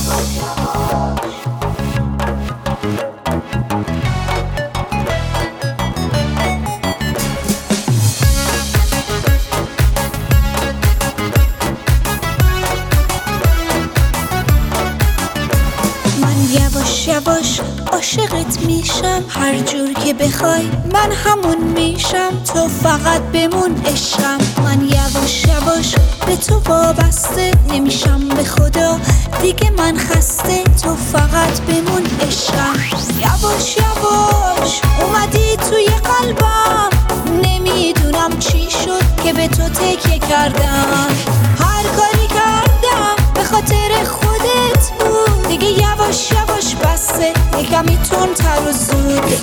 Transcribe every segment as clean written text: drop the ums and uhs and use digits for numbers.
یواش یواش عاشقت میشم، هر جور که بخوای من همون میشم، تو فقط بمون عشقم. من یواش یواش به تو وابسته نمیشم، به خدا دیگه من خسته، تو فقط بمون عشقم. یواش یواش اومدی توی قلبم، نمیدونم چی شد که به تو تکیه کردم. هر کاری کردم به خاطر خودت بود، دیگه یواش یواش بسه، یکمی تندتر و زود.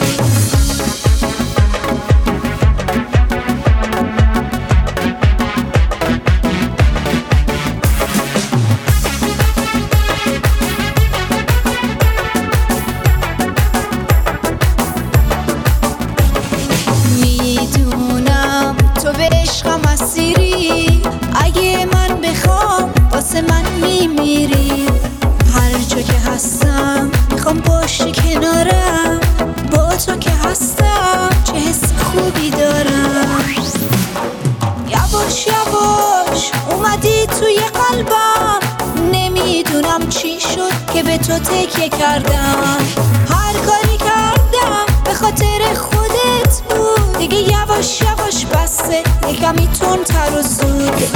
میدونم تو به عشقم اسیری، اگه من بخوام واسه من میمیری. هر جا که هستم میخوام باشی کنارم، با تو که هستم چه حس خوبی دارم. یواش یواش اومدی توی قلبم، نمیدونم چی شد که به تو تکیه کردم. هر کاری کردم به خاطر خودت بود، دیگه یواش یواش بسه، یکمی تندتر و زود.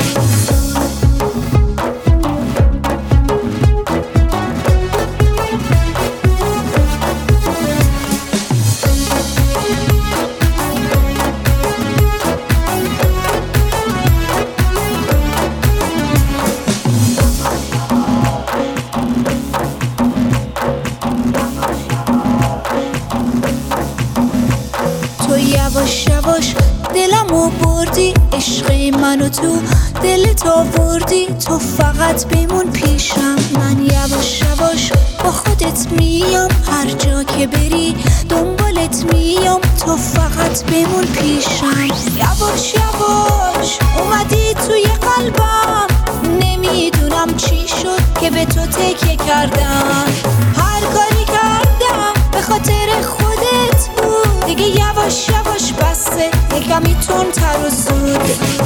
یواش یواش دلمو بردی، عشق منو تو دلت آوردی، تو فقط بمون پیشم. من یواش یواش با خودت میام، هر جا که بری دنبالت میام، تو فقط بمون پیشم. یواش یواش اومدی توی قلبم، نمیدونم چی شد که به تو تکیه کردم. هر کاری کردم به خاطر خودت بود، دیگه یواش یواش بسه، یکمی تندتر و زود.